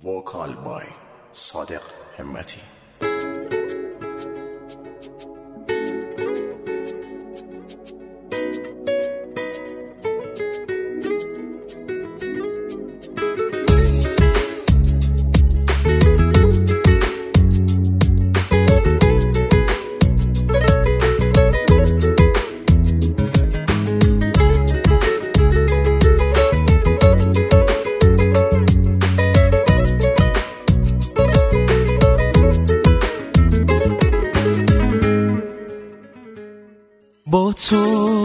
Vocal by صادق همتی. با تو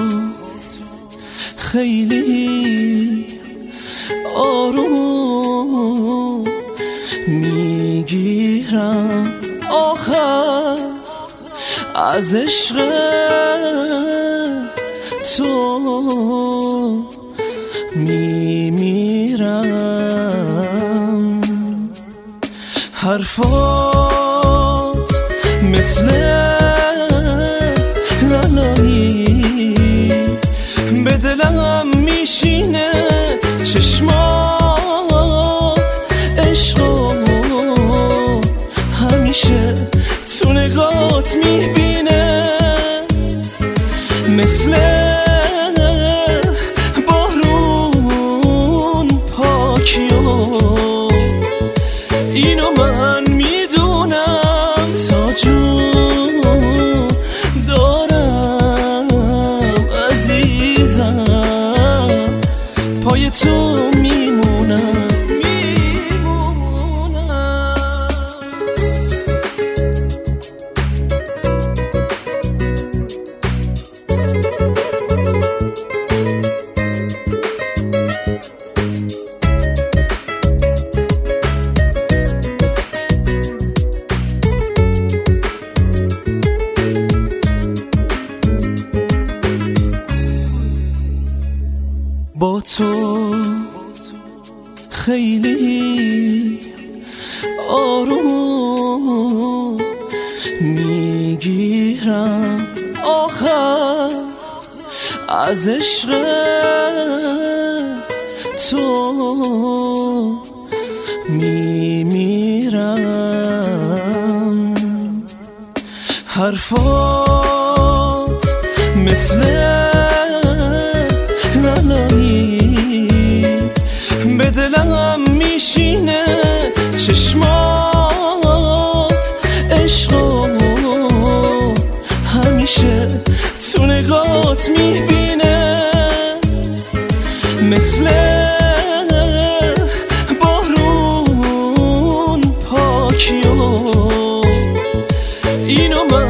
خیلی آروم میگیرم آخر از عشق تو میمیرم. حرفات مثل لالایی به دلم میشینه، چشمات عشقو همیشه تو نگات میبینه، مثل بارون پاکیو اینو من میدونم، تا جون دارم عزیزم، پای تو میمونم. با تو خیلی آروم میگیرم آخر از عشق تو میمیرم. حرفات مثل لالایی به دلم میشینه، چشمات عشقو همیشه تو نگات میبینه، مثل بارون پاکیو اینو من